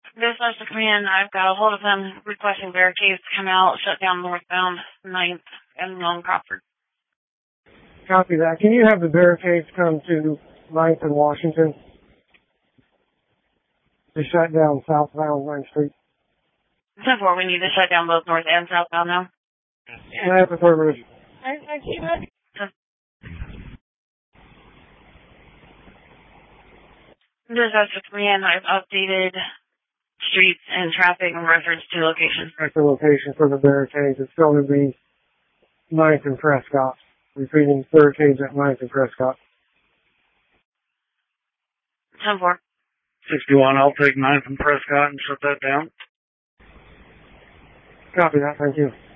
Dispatch to command, I've got a hold of them requesting barricades to come out, shut down northbound 9th and Long Crawford. Copy that. Can you have the barricades come to 9th and Washington? To shut down southbound 9th Street. 10-4, we need to shut down both north and southbound now. That's affirmative. Dispatch to command, I've updated streets and traffic in reference to location. That's the location for the barricades. It's going to be 9th and Prescott. Repeating, barricades at 9th and Prescott. 10-4. 61, I'll take 9th and Prescott and shut that down. Copy that, thank you.